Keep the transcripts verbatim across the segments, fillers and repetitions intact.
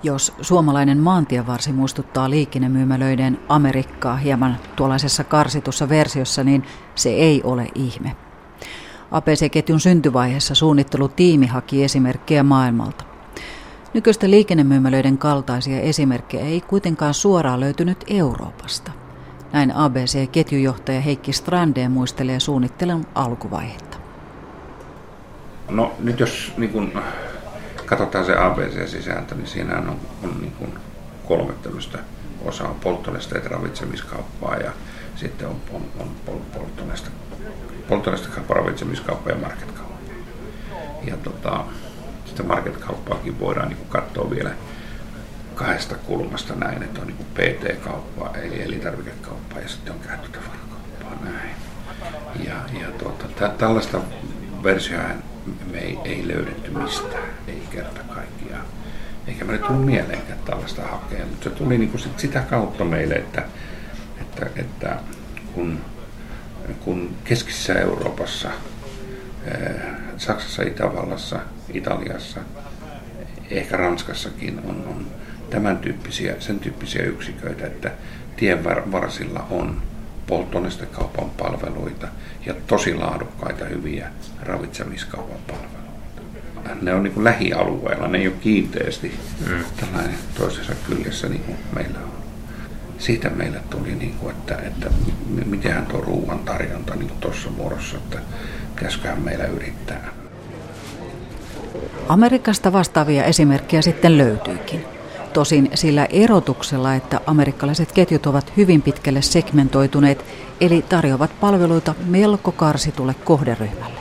Jos suomalainen maantievarsi muistuttaa liikennemyymälöiden Amerikkaa hieman tuollaisessa karsitussa versiossa, niin se ei ole ihme. A B C-ketjun syntyvaiheessa suunnittelutiimi haki esimerkkejä maailmalta. Nykyisten liikennemyymälöiden kaltaisia esimerkkejä ei kuitenkaan suoraan löytynyt Euroopasta. Näin A B C-ketjujohtaja Heikki Strandén muistelee suunnittelun alkuvaihetta. No nyt jos niin kun katsotaan se A B C-sisältö, niin siinä on, on niin kun kolme tämmöistä osaa: polttonesteet, ravitsemiskauppaa ja sitten on, on, on polttonesteet, polttonesteet, ravitsemiskauppa ja marketkauppa. Ja tota, sitä marketkauppaakin voidaan niin kun katsoa vielä kahdesta kulmasta näin, että on niin kuin P T-kauppaa eli elintarvikekauppaa ja sitten on käyttötavarakauppaa näin. Ja, ja tuota, tä, tällaista versioa me ei, ei löydetty mistään, ei kerta kaikkiaan. Eikä meille tullut mieleenkään tällaista hakea, mutta se tuli niin kuin sit sitä kautta meille, että, että, että kun, kun keskisessä Euroopassa, Saksassa, Itävallassa, Italiassa, ehkä Ranskassakin on, on tämän tyyppisiä, sen tyyppisiä yksiköitä, että tien varsilla on polttonestekaupan palveluita ja tosi laadukkaita, hyviä ravitsemiskaupan palveluita. Ne on niin kuin lähialueella, ne ei ole kiinteästi mm. tällainen toisessa kyljessä niin kuin meillä on. Siitä meille tuli, niin kuin, että, että mitenhän tuo ruoan tarjonta niin tuossa muodossa, että pitäisiköhän meillä yrittää. Amerikasta vastaavia esimerkkejä sitten löytyykin. Tosin sillä erotuksella, että amerikkalaiset ketjut ovat hyvin pitkälle segmentoituneet, eli tarjoavat palveluita melko karsitulle kohderyhmälle.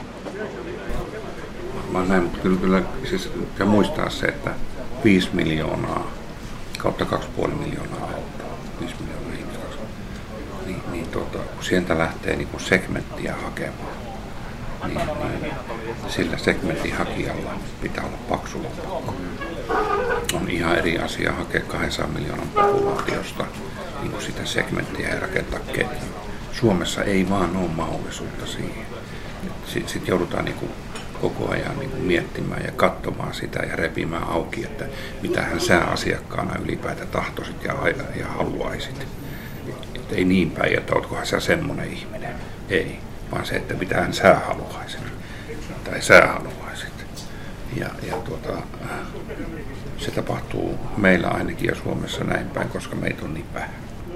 Mä näin, mutta kyllä, kyllä siis pitää muistaa se, että viisi miljoonaa kautta kaksi pilkku viisi miljoonaa autoa, viisi miljoonaa ihmistä, niin, niin tuota, kun sieltä lähtee niin kuin segmenttiä hakemaan, niin, niin sillä segmentin hakijalla pitää olla paksu lompakko. On ihan eri asia hakea kaksisataa miljoonan populaatiosta niin kuin sitä segmenttiä ja rakentaa ketjua. Suomessa ei vaan ole mahdollisuutta siihen. Sitten sit joudutaan niin kuin koko ajan niin kuin miettimään ja katsomaan sitä ja repimään auki, että mitähän sä asiakkaana ylipäätään tahtoisit ja, ja haluaisit. Et ei niin päin, että ootkohan sä semmoinen ihminen. Ei, vaan se, että mitähän sä haluaisit tai sä haluaisit. Ja, ja tuota, se tapahtuu meillä ainakin ja Suomessa näin päin, koska meitä on niin vähän.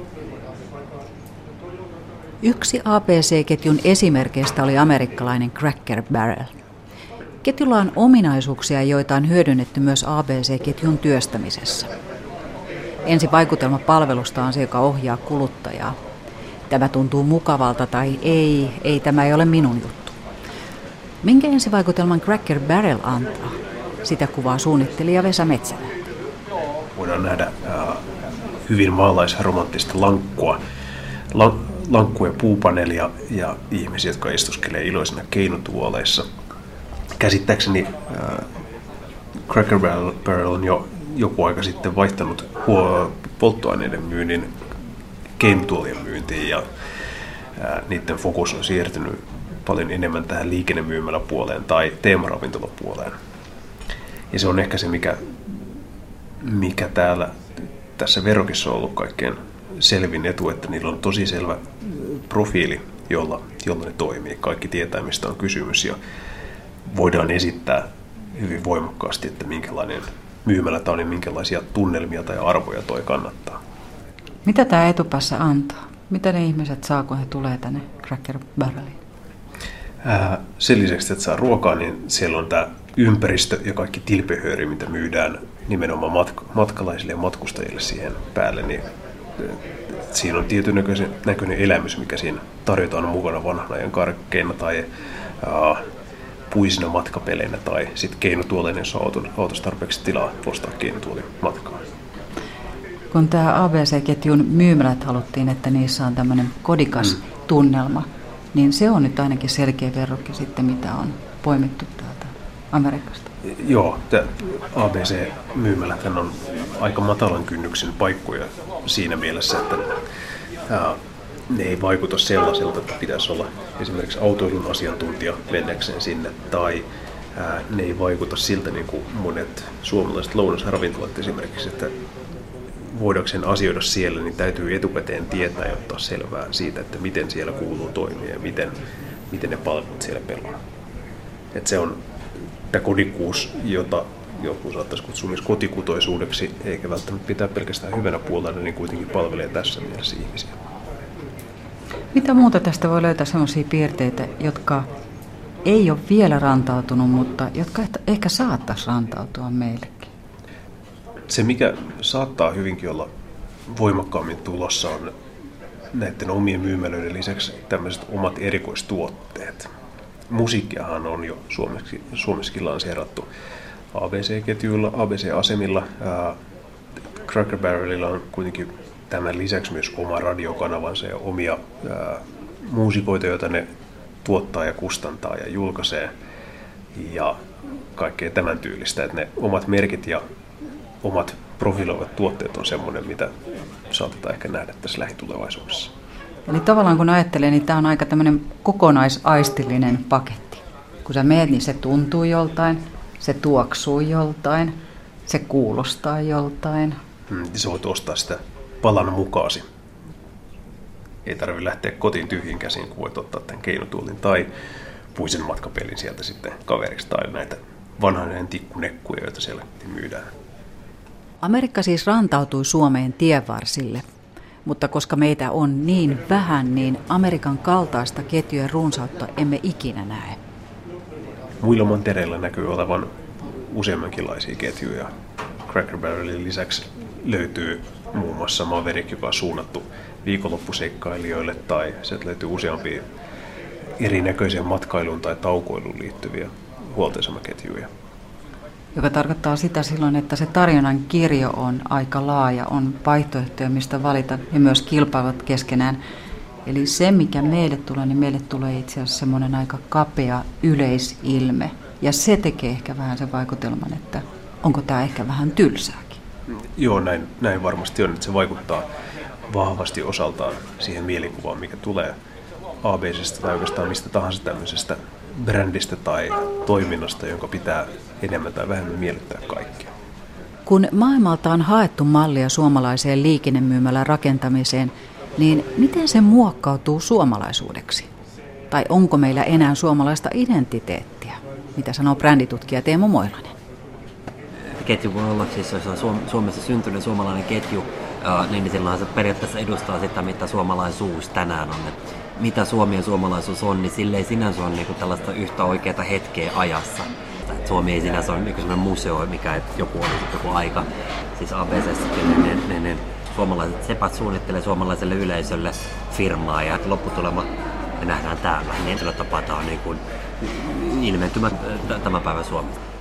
Yksi A B C-ketjun esimerkkeistä oli amerikkalainen Cracker Barrel. Ketjulla on ominaisuuksia, joita on hyödynnetty myös A B C-ketjun työstämisessä. Ensivaikutelma palvelusta on se, joka ohjaa kuluttajaa. Tämä tuntuu mukavalta tai ei, ei tämä ei ole minun juttu. Minkä ensivaikutelman Cracker Barrel antaa? Sitä kuvaa suunnittelija Vesa Metsälahti. Voidaan nähdä äh, hyvin maalaisromanttista lankkua, lan, lankku- ja puupaneelia ja ihmisiä, jotka istuskelee iloisina keinutuoleissa. Käsittääkseni äh, Cracker Barrel on jo joku aika sitten vaihtanut huo- polttoaineiden myynnin keinutuolien myyntiin ja äh, niiden fokus on siirtynyt paljon enemmän tähän liikennemyymäläpuoleen tai teemaravintolapuoleen. Ja se on ehkä se, mikä, mikä täällä tässä verokissa on ollut kaikkein selvin etu, että niillä on tosi selvä profiili, jolla, jolla ne toimii. Kaikki tietää, mistä on kysymys ja voidaan esittää hyvin voimakkaasti, että minkälainen myymälä tämä on ja minkälaisia tunnelmia tai arvoja toi kannattaa. Mitä tämä etupäässä antaa? Mitä ne ihmiset saa, kun he tulee tänne Cracker Barreliin? Ää, sen lisäksi, että saa ruokaa, niin siellä on tämä ympäristö ja kaikki tilpehööri, mitä myydään nimenomaan matka- matkalaisille ja matkustajille siihen päälle, niin siinä on tietyn näköinen, näköinen elämys, mikä siinä tarjotaan mukana vanhan ajan karkkeina tai ää, puisina matkapeleinä tai sitten keinutuoleinen, jos on autossa tarpeeksi tilaa ostaa keinutuolin matkaa. Kun tämä A B C-ketjun myymälät haluttiin, että niissä on tämmöinen kodikas mm. tunnelma, niin se on nyt ainakin selkeä verrokki sitten, mitä on poimittu täältä Amerikasta. Joo, A B C-myymälät on aika matalan kynnyksen paikkoja siinä mielessä, että ää, ne ei vaikuta sellaiselta, että pitäisi olla esimerkiksi autoilun asiantuntija mennäkseen sinne tai ää, ne ei vaikuta siltä niin kuin monet suomalaiset lounasravintolat esimerkiksi, että voidakseen asioida siellä, niin täytyy etukäteen tietää ja ottaa selvää siitä, että miten siellä kuuluu toimia ja miten, miten ne palvelut siellä pelaa. Että se on tämä kodikkuus, jota joku saattaisi kutsua myös kotikutoisuudeksi, eikä välttämättä pitää pelkästään hyvänä puolella, niin kuitenkin palvelee tässä mielessä ihmisiä. Mitä muuta tästä voi löytää sellaisia piirteitä, jotka ei ole vielä rantautunut, mutta jotka ehkä saattaisi rantautua meillekin? Se, mikä saattaa hyvinkin olla voimakkaammin tulossa, on näiden omien myymälöiden lisäksi tämmöiset omat erikoistuotteet. Musiikkiahan on jo Suomessakin, Suomessakin lanseerattu A B C-ketjuilla, A B C-asemilla. Ää, Cracker Barrelilla on kuitenkin tämän lisäksi myös oma radiokanavansa ja omia ää, muusikoita, joita ne tuottaa ja kustantaa ja julkaisee. Ja kaikkea tämän tyylistä, että ne omat merkit ja omat profiloivat tuotteet on semmoinen, mitä saatetaan ehkä nähdä tässä lähitulevaisuudessa. Eli tavallaan kun ajattelee, niin tämä on aika tämmöinen kokonaisaistillinen paketti. Kun sä meet, niin se tuntuu joltain, se tuoksuu joltain, se kuulostaa joltain. Hmm, sä voit ostaa sitä palan mukaasi. Ei tarvitse lähteä kotiin tyhjin käsin, kun voit ottaa tämän keinotuolin tai puisen matkapelin sieltä sitten kaveriksi tai näitä vanhan tikkunekkuja, joita siellä myydään. Amerikka siis rantautui Suomeen tienvarsille, mutta koska meitä on niin vähän, niin Amerikan kaltaista ketjujen runsautta emme ikinä näe. Muilla mantereilla näkyy olevan useammankinlaisia ketjuja. Cracker Barrelin lisäksi löytyy muun muassa Maverick, joka on suunnattu viikonloppuseikkailijoille, tai sieltä löytyy useampia erinäköisiä matkailuun tai taukoiluun liittyviä huoltoasemaketjuja. Joka tarkoittaa sitä silloin, että se tarjonnan kirjo on aika laaja, on vaihtoehtoja, mistä valita, ja myös kilpailut keskenään. Eli se, mikä meille tulee, niin meille tulee itse asiassa semmoinen aika kapea yleisilme. Ja se tekee ehkä vähän sen vaikutelman, että onko tämä ehkä vähän tylsääkin. Joo, näin, näin varmasti on, että se vaikuttaa vahvasti osaltaan siihen mielikuvaan, mikä tulee A B C:stä tai oikeastaan mistä tahansa tämmöisestä brändistä tai toiminnasta, jonka pitää enemmän tai vähemmän miellyttää kaikkia. Kun maailmalta on haettu mallia suomalaiseen liikennemyymälän rakentamiseen, niin miten se muokkautuu suomalaisuudeksi? Tai onko meillä enää suomalaista identiteettiä? Mitä sanoo bränditutkija Teemu Moilanen? Ketju voi olla siis, jos on Suomessa syntynyt suomalainen ketju, niin silloin se periaatteessa edustaa sitä, mitä suomalaisuus tänään on. Mitä Suomi ja suomalaisuus on, niin sille ei sinänsä ole niinku tällaista yhtä oikeaa hetkeä ajassa. Suomi ei sinänsä ole niinku sellainen museo, mikä et joku on joku aika. Siis A B C:ssäkin ne, ne, ne, ne suomalaiset sepät suunnittelee suomalaiselle yleisölle firmaa ja lopputulema me nähdään täällä. Niin sillä tapaa tämä on niin kuin ilmentymä tämän päivän Suomesta.